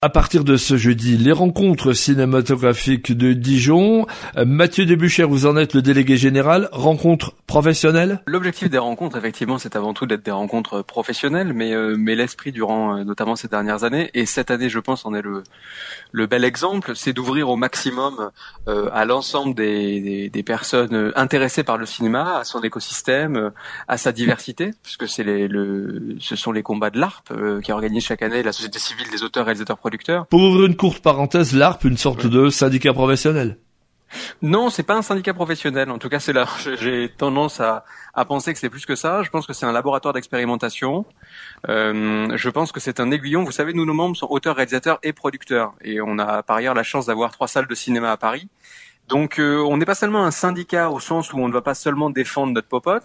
À partir de ce jeudi, les rencontres cinématographiques de Dijon. Mathieu Debuchère, vous en êtes le délégué général. Rencontres professionnelles ? L'objectif des rencontres, effectivement, c'est avant tout d'être des rencontres professionnelles, mais l'esprit durant notamment ces dernières années, et cette année, je pense, en est le bel exemple, c'est d'ouvrir au maximum à l'ensemble des personnes intéressées par le cinéma, à son écosystème, à sa diversité, puisque ce sont les combats de l'ARP qui organisent chaque année la société civile des auteurs, réalisateurs, producteurs. Pour ouvrir une courte parenthèse, l'ARP, une sorte de syndicat professionnel. Non, c'est pas un syndicat professionnel. En tout cas, c'est là. J'ai tendance à penser que c'est plus que ça. Je pense que c'est un laboratoire d'expérimentation. Je pense que c'est un aiguillon. Vous savez, nous, nos membres sont auteurs, réalisateurs et producteurs. Et on a par ailleurs la chance d'avoir 3 salles de cinéma à Paris. Donc on n'est pas seulement un syndicat au sens où on ne va pas seulement défendre notre popote,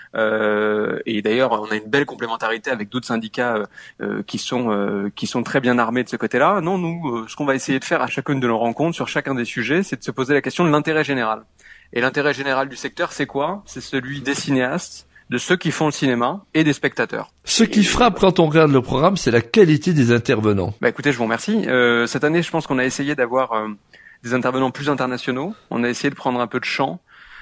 et d'ailleurs on a une belle complémentarité avec d'autres syndicats qui sont très bien armés de ce côté-là. Non, nous, ce qu'on va essayer de faire à chacune de nos rencontres sur chacun des sujets, c'est de se poser la question de l'intérêt général. Et l'intérêt général du secteur, c'est quoi ? C'est celui des cinéastes, de ceux qui font le cinéma et des spectateurs. Ce qui frappe quand on regarde le programme, c'est la qualité des intervenants. Écoutez, je vous remercie. Cette année, je pense qu'on a essayé d'avoir des intervenants plus internationaux. On a essayé de prendre un peu de champ.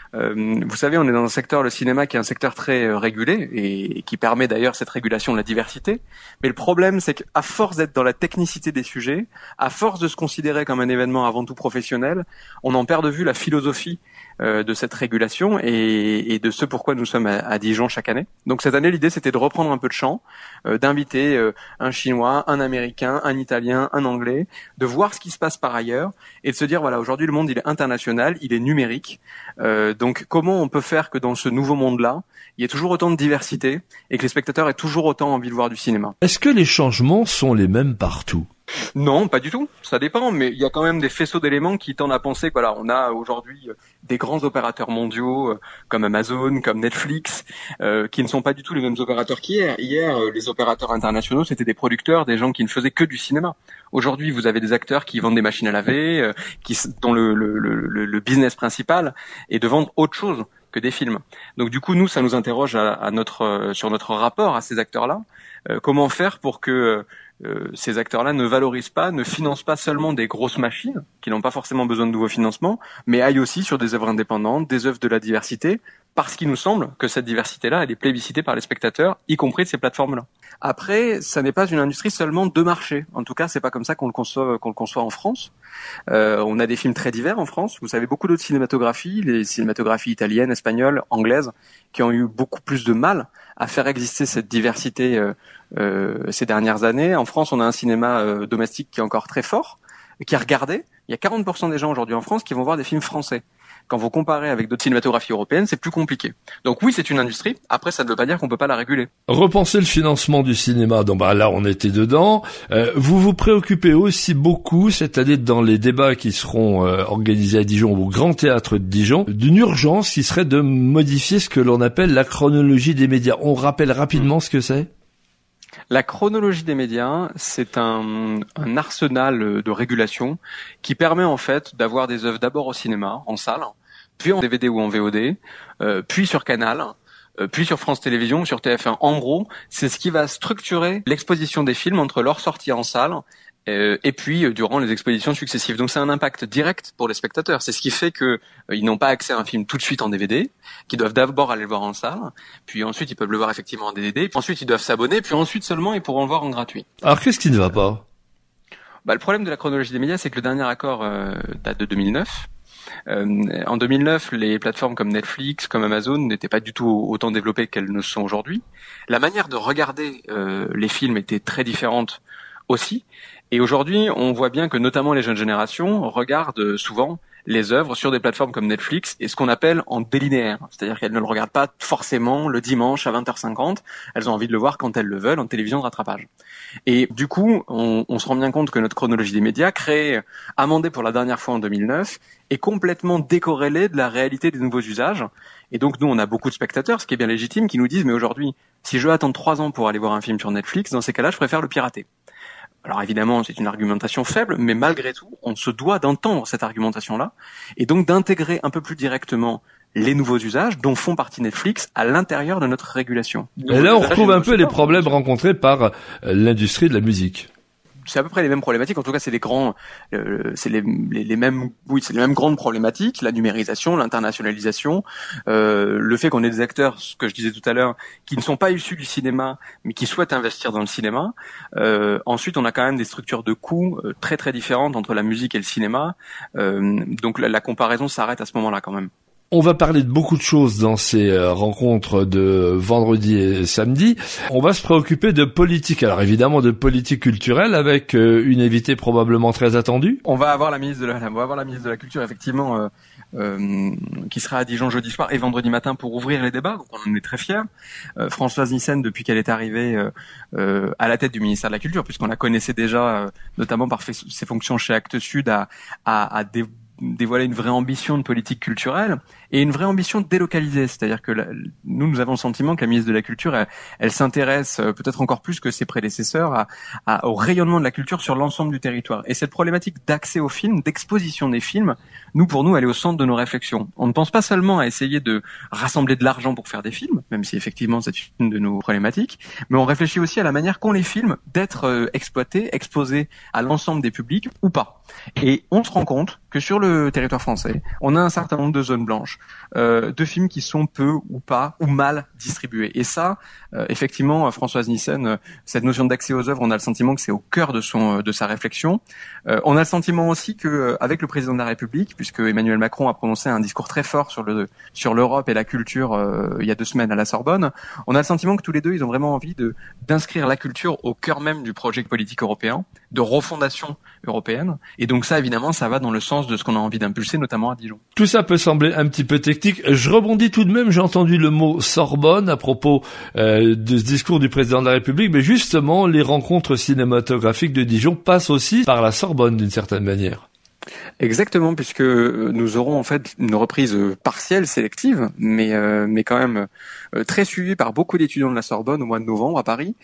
Vous savez, on est dans un secteur, le cinéma, qui est un secteur très régulé et qui permet d'ailleurs cette régulation de la diversité. Mais le problème, c'est qu'à force d'être dans la technicité des sujets, à force de se considérer comme un événement avant tout professionnel, on en perd de vue la philosophie de cette régulation et de ce pourquoi nous sommes à Dijon chaque année. Donc cette année, l'idée, c'était de reprendre un peu de champ, d'inviter un Chinois, un Américain, un Italien, un Anglais, de voir ce qui se passe par ailleurs et de se dire, voilà, aujourd'hui, le monde, il est international, il est numérique. Donc comment on peut faire que dans ce nouveau monde-là, il y ait toujours autant de diversité et que les spectateurs aient toujours autant envie de voir du cinéma. Est-ce que les changements sont les mêmes partout ? Non, pas du tout. Ça dépend, mais il y a quand même des faisceaux d'éléments qui tendent à penser que voilà, on a aujourd'hui des grands opérateurs mondiaux comme Amazon, comme Netflix, qui ne sont pas du tout les mêmes opérateurs qu'hier. Hier, les opérateurs internationaux, c'était des producteurs, des gens qui ne faisaient que du cinéma. Aujourd'hui, vous avez des acteurs qui vendent des machines à laver, dont le business principal est de vendre autre chose que des films. Donc du coup, nous, ça nous interroge sur notre rapport à ces acteurs-là. Comment faire pour que ces acteurs-là ne valorisent pas, ne financent pas seulement des grosses machines, qui n'ont pas forcément besoin de nouveaux financements, mais aillent aussi sur des œuvres indépendantes, des œuvres de la diversité, parce qu'il nous semble que cette diversité-là, elle est plébiscitée par les spectateurs, y compris de ces plateformes-là. Après, ça n'est pas une industrie seulement de marché. En tout cas, c'est pas comme ça qu'on le conçoit en France. On a des films très divers en France. Vous savez, beaucoup d'autres cinématographies, les cinématographies italiennes, espagnoles, anglaises, qui ont eu beaucoup plus de mal à faire exister cette diversité ces dernières années. En France, on a un cinéma domestique qui est encore très fort, qui est regardé. Il y a 40% des gens aujourd'hui en France qui vont voir des films français. Quand vous comparez avec d'autres cinématographies européennes, c'est plus compliqué. Donc oui, c'est une industrie. Après, ça ne veut pas dire qu'on peut pas la réguler. Repenser le financement du cinéma. Donc là, on était dedans. Vous vous préoccupez aussi beaucoup cette année dans les débats qui seront organisés à Dijon, au Grand Théâtre de Dijon, d'une urgence qui serait de modifier ce que l'on appelle la chronologie des médias. On rappelle rapidement ce que c'est ? La chronologie des médias, c'est un arsenal de régulation qui permet en fait d'avoir des œuvres d'abord au cinéma, en salle, puis en DVD ou en VOD, puis sur Canal, puis sur France Télévisions, sur TF1. En gros, c'est ce qui va structurer l'exposition des films entre leur sortie en salle et puis durant les expositions successives. Donc c'est un impact direct pour les spectateurs. C'est ce qui fait que ils n'ont pas accès à un film tout de suite en DVD, qu'ils doivent d'abord aller le voir en salle, puis ensuite ils peuvent le voir effectivement en DVD, puis ensuite ils doivent s'abonner, puis ensuite seulement ils pourront le voir en gratuit. Alors qu'est-ce qui ne va pas ? Le problème de la chronologie des médias, c'est que le dernier accord date de 2009. En 2009, les plateformes comme Netflix, comme Amazon n'étaient pas du tout autant développées qu'elles ne sont aujourd'hui. La manière de regarder les films était très différente aussi. Et aujourd'hui, on voit bien que notamment les jeunes générations regardent souvent les œuvres sur des plateformes comme Netflix et ce qu'on appelle en délinéaire. C'est-à-dire qu'elles ne le regardent pas forcément le dimanche à 20h50. Elles ont envie de le voir quand elles le veulent en télévision de rattrapage. Et du coup, on se rend bien compte que notre chronologie des médias, créée, amendée pour la dernière fois en 2009, est complètement décorrélée de la réalité des nouveaux usages. Et donc, nous, on a beaucoup de spectateurs, ce qui est bien légitime, qui nous disent, mais aujourd'hui, si je veux attendre 3 ans pour aller voir un film sur Netflix, dans ces cas-là, je préfère le pirater. Alors évidemment, c'est une argumentation faible, mais malgré tout, on se doit d'entendre cette argumentation-là, et donc d'intégrer un peu plus directement les nouveaux usages dont font partie Netflix à l'intérieur de notre régulation. Et là, on retrouve un peu les problèmes rencontrés par l'industrie de la musique. c'est à peu près les mêmes problématiques. En tout cas, c'est c'est les mêmes, oui, c'est les mêmes grandes problématiques. La numérisation, l'internationalisation, le fait qu'on ait des acteurs, ce que je disais tout à l'heure, qui ne sont pas issus du cinéma, mais qui souhaitent investir dans le cinéma. Ensuite, on a quand même des structures de coûts très très différentes entre la musique et le cinéma. Donc la comparaison s'arrête à ce moment-là quand même. On va parler de beaucoup de choses dans ces rencontres de vendredi et samedi. On va se préoccuper de politique. Alors évidemment de politique culturelle avec une invitée probablement très attendue. On va avoir la ministre de la Culture effectivement qui sera à Dijon jeudi soir et vendredi matin pour ouvrir les débats. Donc on en est très fiers. Françoise Nyssen, depuis qu'elle est arrivée à la tête du ministère de la Culture, puisqu'on la connaissait déjà notamment par ses fonctions chez Actes Sud, à dévoiler une vraie ambition de politique culturelle et une vraie ambition de délocaliser. C'est-à-dire que nous avons le sentiment que la ministre de la Culture, elle s'intéresse peut-être encore plus que ses prédécesseurs au rayonnement de la culture sur l'ensemble du territoire. Et cette problématique d'accès aux films, d'exposition des films, pour nous, elle est au centre de nos réflexions. On ne pense pas seulement à essayer de rassembler de l'argent pour faire des films, même si effectivement c'est une de nos problématiques, mais on réfléchit aussi à la manière qu'ont les films d'être exploités, exposés à l'ensemble des publics ou pas. Et on se rend compte que sur le territoire français, on a un certain nombre de zones blanches, de films qui sont peu ou pas ou mal distribués. Et ça, effectivement, Françoise Nyssen, cette notion d'accès aux œuvres, on a le sentiment que c'est au cœur de sa réflexion. On a le sentiment aussi que, avec le président de la République, puisque Emmanuel Macron a prononcé un discours très fort sur l'Europe et la culture il y a 2 semaines à la Sorbonne, on a le sentiment que tous les deux, ils ont vraiment envie d'inscrire la culture au cœur même du projet politique européen, de refondation européenne. Et donc ça, évidemment, ça va dans le sens de ce qu'on a envie d'impulser, notamment à Dijon. Tout ça peut sembler un petit peu technique. Je rebondis tout de même, j'ai entendu le mot Sorbonne à propos de ce discours du président de la République, mais justement, les rencontres cinématographiques de Dijon passent aussi par la Sorbonne d'une certaine manière. Exactement, puisque nous aurons en fait une reprise partielle, sélective, mais quand même très suivie par beaucoup d'étudiants de la Sorbonne au mois de novembre à Paris,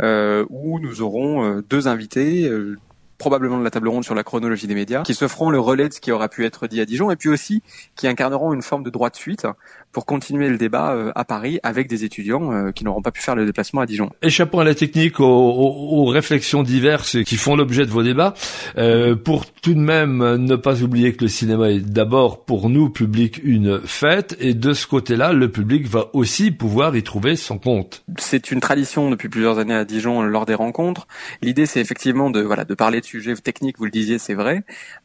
où nous aurons 2 invités, probablement de la table ronde sur la chronologie des médias, qui se feront le relais de ce qui aura pu être dit à Dijon, et puis aussi qui incarneront une forme de droit de suite pour continuer le débat à Paris avec des étudiants qui n'auront pas pu faire le déplacement à Dijon. Échappons à la technique, aux réflexions diverses qui font l'objet de vos débats, pour tout de même ne pas oublier que le cinéma est d'abord pour nous, public, une fête, et de ce côté-là, le public va aussi pouvoir y trouver son compte. C'est une tradition depuis plusieurs années à Dijon lors des rencontres. L'idée, c'est effectivement de parler de sujets techniques, vous le disiez, c'est vrai,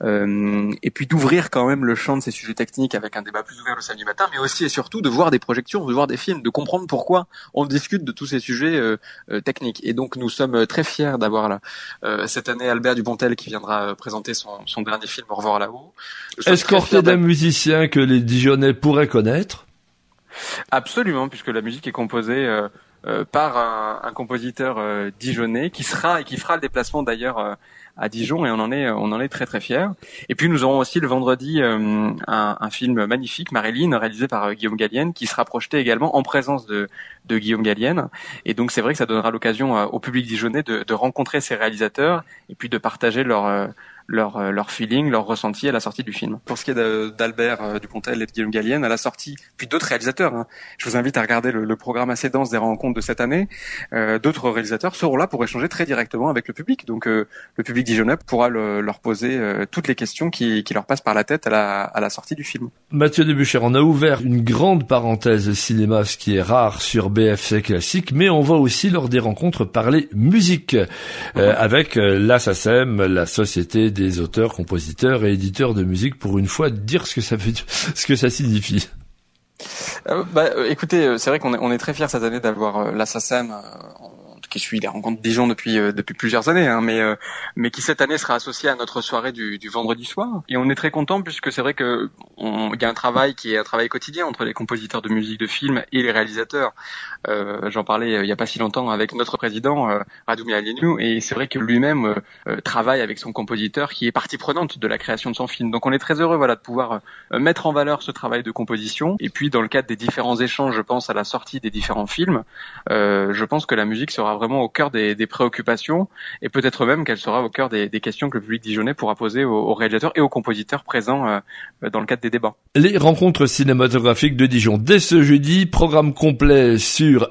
et puis d'ouvrir quand même le champ de ces sujets techniques avec un débat plus ouvert le samedi matin, mais aussi et surtout de voir des projections, de voir des films, de comprendre pourquoi on discute de tous ces sujets techniques. Et donc nous sommes très fiers d'avoir cette année Albert Dupontel qui viendra présenter son dernier film Au revoir là-haut. Escorté d'un musicien que les Dijonnais pourraient connaître. Absolument, puisque la musique est composée par un compositeur dijonnais qui fera le déplacement d'ailleurs à Dijon, et on en est très très fiers. Et puis nous aurons aussi le vendredi un film magnifique, Marilyn, réalisé par Guillaume Gallienne, qui sera projeté également en présence de Guillaume Gallienne. Et donc c'est vrai que ça donnera l'occasion au public dijonnais de rencontrer ces réalisateurs et puis de partager leur feeling, leur ressenti à la sortie du film. Pour ce qui est d'Albert Dupontel et de Guillaume Gallienne, à la sortie, puis d'autres réalisateurs, je vous invite à regarder le programme assez dense des rencontres de cette année. D'autres réalisateurs seront là pour échanger très directement avec le public. Donc le public dijonnais pourra leur poser toutes les questions qui leur passent par la tête à la sortie du film. Mathieu Debuchère, on a ouvert une grande parenthèse cinéma, ce qui est rare sur BFC Classique, mais on va aussi lors des rencontres parler musique avec la SACEM, la Société des auteurs, compositeurs et éditeurs de musique, pour une fois dire ce que ça veut dire, ce que ça signifie. Écoutez, c'est vrai qu'on est très fiers cette année d'avoir la SACEM qui suit les rencontres de Dijon depuis plusieurs années, mais qui cette année sera associé à notre soirée du vendredi soir. Et on est très content puisque c'est vrai que il y a un travail qui est un travail quotidien entre les compositeurs de musique de film et les réalisateurs. J'en parlais il y a pas si longtemps avec notre président Radu Mihaleniu, et c'est vrai que lui-même travaille avec son compositeur qui est partie prenante de la création de son film. Donc on est très heureux de pouvoir mettre en valeur ce travail de composition. Et puis dans le cadre des différents échanges, je pense à la sortie des différents films, je pense que la musique sera vraiment vraiment au cœur des préoccupations, et peut-être même qu'elle sera au cœur des questions que le public dijonnais pourra poser aux réalisateurs et aux compositeurs présents dans le cadre des débats. Les rencontres cinématographiques de Dijon dès ce jeudi, programme complet sur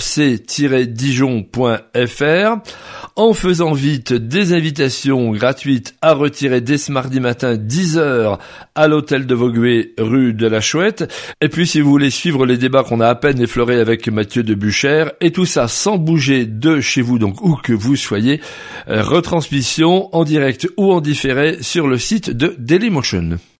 rc-dijon.fr. En faisant vite, des invitations gratuites à retirer dès ce mardi matin 10h à l'hôtel de Vaugué, rue de la Chouette. Et puis si vous voulez suivre les débats qu'on a à peine effleurés avec Mathieu Debuchère, et tout ça sans bouger de chez vous, donc où que vous soyez, retransmission en direct ou en différé sur le site de Dailymotion.